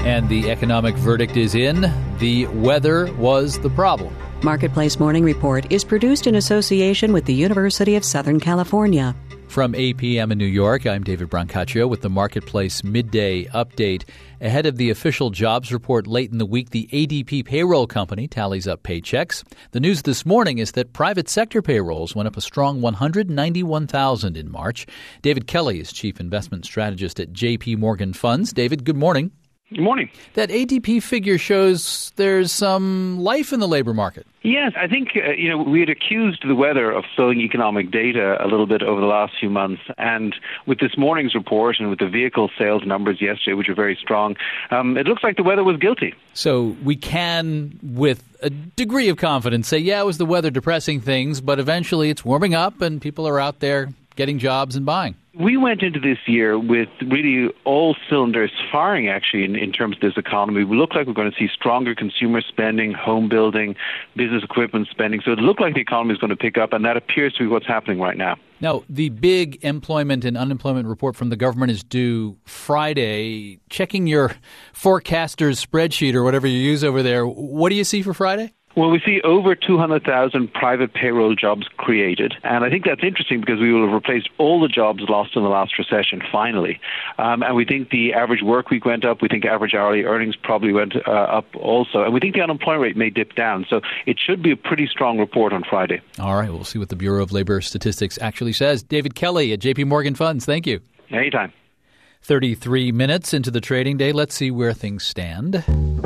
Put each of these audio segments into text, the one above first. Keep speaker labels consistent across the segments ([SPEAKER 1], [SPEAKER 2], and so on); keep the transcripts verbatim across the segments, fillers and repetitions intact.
[SPEAKER 1] And the economic verdict is in. The weather was the problem.
[SPEAKER 2] Marketplace Morning Report is produced in association with the University of Southern California.
[SPEAKER 1] From eight p.m. in New York, I'm David Brancaccio with the Marketplace Midday Update. Ahead of the official jobs report late in the week, the A D P payroll company tallies up paychecks. The news this morning is that private sector payrolls went up a strong one hundred ninety-one thousand in March. David Kelly is Chief Investment Strategist at J P Morgan Funds. David, good morning.
[SPEAKER 3] Good morning.
[SPEAKER 1] That A D P figure shows there's some life in the labor market.
[SPEAKER 3] Yes, I think, uh, you know, we had accused the weather of slowing economic data a little bit over the last few months. And with this morning's report and with the vehicle sales numbers yesterday, which are very strong, um, it looks like the weather was guilty.
[SPEAKER 1] So we can, with a degree of confidence, say, yeah, it was the weather depressing things, but eventually it's warming up and people are out there getting jobs and buying.
[SPEAKER 3] We went into this year with really all cylinders firing, actually, in, in terms of this economy. We look like we're going to see stronger consumer spending, home building, business equipment spending. So it looked like the economy is going to pick up, and that appears to be what's happening right now.
[SPEAKER 1] Now, the big employment and unemployment report from the government is due Friday. Checking your forecaster's spreadsheet or whatever you use over there, what do you see for Friday?
[SPEAKER 3] Well, we see over two hundred thousand private payroll jobs created. And I think that's interesting because we will have replaced all the jobs lost in the last recession, finally. Um, and we think the average work week went up. We think average hourly earnings probably went uh, up also. And we think the unemployment rate may dip down. So it should be a pretty strong report on Friday.
[SPEAKER 1] All right. We'll see what the Bureau of Labor Statistics actually says. David Kelly at J P Morgan Funds. Thank you.
[SPEAKER 3] Anytime.
[SPEAKER 1] thirty-three minutes into the trading day. Let's see where things stand.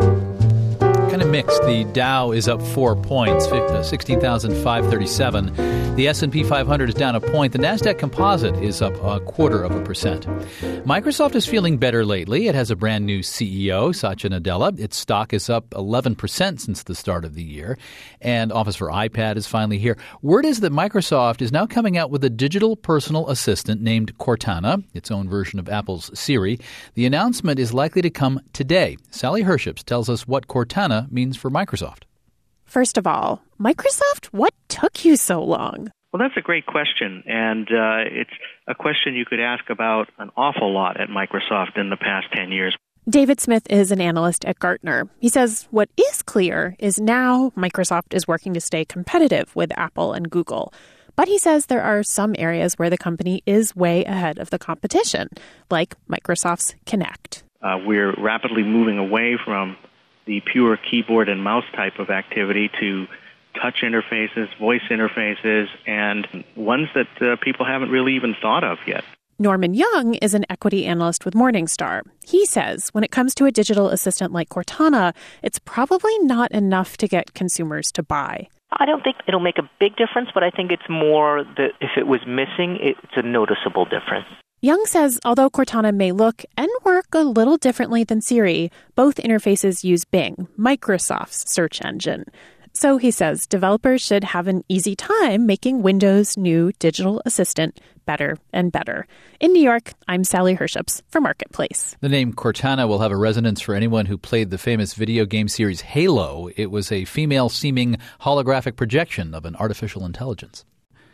[SPEAKER 1] Kind of mixed. The Dow is up four points, sixteen thousand five hundred thirty-seven. The S and P five hundred is down a point. The NASDAQ Composite is up a quarter of a percent. Microsoft is feeling better lately. It has a brand new C E O, Satya Nadella. Its stock is up eleven percent since the start of the year. And Office for iPad is finally here. Word is that Microsoft is now coming out with a digital personal assistant named Cortana, its own version of Apple's Siri. The announcement is likely to come today. Sally Herships tells us what Cortana means for Microsoft.
[SPEAKER 4] First of all, Microsoft, what took you so long?
[SPEAKER 5] Well, that's a great question, and uh, it's a question you could ask about an awful lot at Microsoft in the past ten years.
[SPEAKER 4] David Smith is an analyst at Gartner. He says what is clear is now Microsoft is working to stay competitive with Apple and Google. But he says there are some areas where the company is way ahead of the competition, like Microsoft's Kinect.
[SPEAKER 5] Uh, we're rapidly moving away from the pure keyboard and mouse type of activity to touch interfaces, voice interfaces, and ones that uh, people haven't really even thought of yet.
[SPEAKER 4] Norman Young is an equity analyst with Morningstar. He says when it comes to a digital assistant like Cortana, it's probably not enough to get consumers to buy.
[SPEAKER 6] I don't think it'll make a big difference, but I think it's more that if it was missing, it's a noticeable difference.
[SPEAKER 4] Young says although Cortana may look and work a little differently than Siri, both interfaces use Bing, Microsoft's search engine. So he says developers should have an easy time making Windows' new digital assistant better and better. In New York, I'm Sally Herships for Marketplace.
[SPEAKER 1] The name Cortana will have a resonance for anyone who played the famous video game series Halo. It was a female-seeming holographic projection of an artificial intelligence.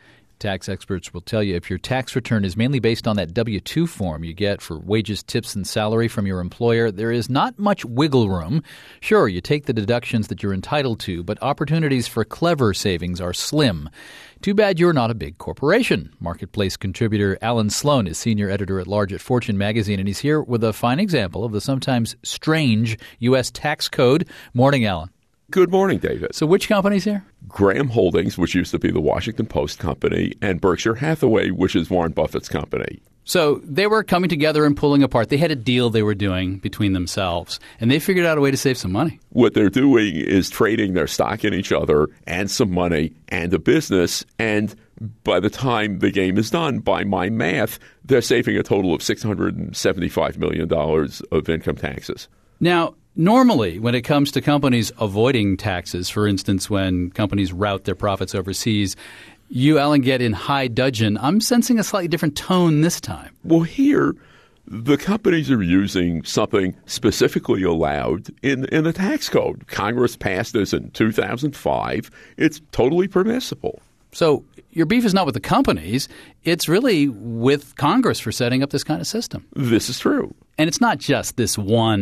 [SPEAKER 1] Tax experts will tell you if your tax return is mainly based on that W two form you get for wages, tips, and salary from your employer, there is not much wiggle room. Sure, you take the deductions that you're entitled to, but opportunities for clever savings are slim. Too bad you're not a big corporation. Marketplace contributor Alan Sloan is senior editor-at-large at Fortune magazine, and he's here with a fine example of the sometimes strange U S tax code. Morning, Alan.
[SPEAKER 7] Good morning, David.
[SPEAKER 1] So which company's here?
[SPEAKER 7] Graham Holdings, which used to be the Washington Post company, and Berkshire Hathaway, which is Warren Buffett's company.
[SPEAKER 1] So they were coming together and pulling apart. They had a deal they were doing between themselves, and they figured out a way to save some money.
[SPEAKER 7] What they're doing is trading their stock in each other and some money and a business, and by the time the game is done, by my math, they're saving a total of six hundred seventy-five million dollars of income taxes.
[SPEAKER 1] Now, normally, when it comes to companies avoiding taxes, for instance, when companies route their profits overseas, you, Alan, get in high dudgeon. I'm sensing a slightly different tone this time.
[SPEAKER 7] Well, here, the companies are using something specifically allowed in, in the tax code. Congress passed this in two thousand five. It's totally permissible.
[SPEAKER 1] So your beef is not with the companies. It's really with Congress for setting up this kind of system.
[SPEAKER 7] This is true.
[SPEAKER 1] And it's not just this one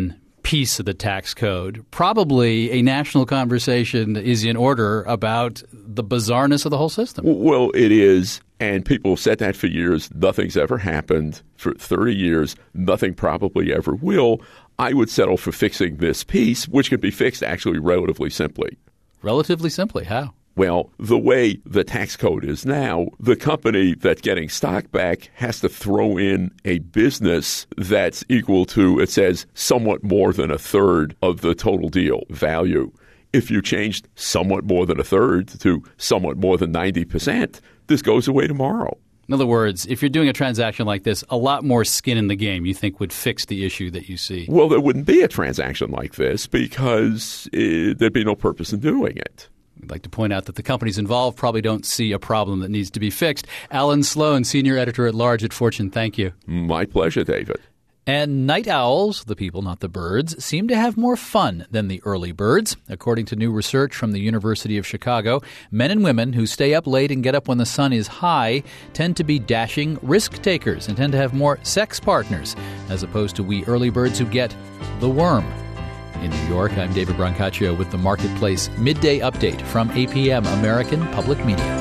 [SPEAKER 1] piece of the tax code, probably a national conversation is in order about the bizarreness of the whole system.
[SPEAKER 7] Well, it is. And people have said that for years. Nothing's ever happened. For thirty years, nothing probably ever will. I would settle for fixing this piece, which can be fixed actually relatively simply.
[SPEAKER 1] Relatively simply? How?
[SPEAKER 7] Well, the way the tax code is now, the company that's getting stock back has to throw in a business that's equal to, it says, somewhat more than a third of the total deal value. If you changed somewhat more than a third to somewhat more than ninety percent, this goes away tomorrow.
[SPEAKER 1] In other words, if you're doing a transaction like this, a lot more skin in the game you think would fix the issue that you see.
[SPEAKER 7] Well, there wouldn't be a transaction like this because it, there'd be no purpose in doing it.
[SPEAKER 1] We'd like to point out that the companies involved probably don't see a problem that needs to be fixed. Alan Sloan, Senior Editor-at-Large at Fortune, thank you.
[SPEAKER 7] My pleasure, David.
[SPEAKER 1] And night owls, the people, not the birds, seem to have more fun than the early birds. According to new research from the University of Chicago, men and women who stay up late and get up when the sun is high tend to be dashing risk takers and tend to have more sex partners, as opposed to we early birds who get the worm. In New York, I'm David Brancaccio with the Marketplace Midday Update from A P M, American Public Media.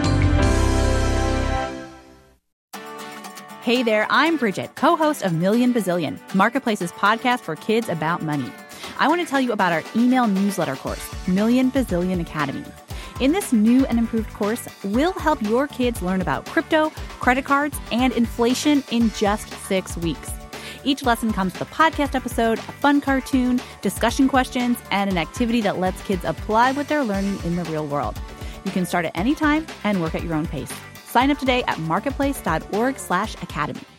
[SPEAKER 8] Hey there, I'm Bridget, co-host of Million Bazillion, Marketplace's podcast for kids about money. I want to tell you about our email newsletter course, Million Bazillion Academy. In this new and improved course, we'll help your kids learn about crypto, credit cards, and inflation in just six weeks. Each lesson comes with a podcast episode, a fun cartoon, discussion questions, and an activity that lets kids apply what they're learning in the real world. You can start at any time and work at your own pace. Sign up today at marketplace.org slash academy.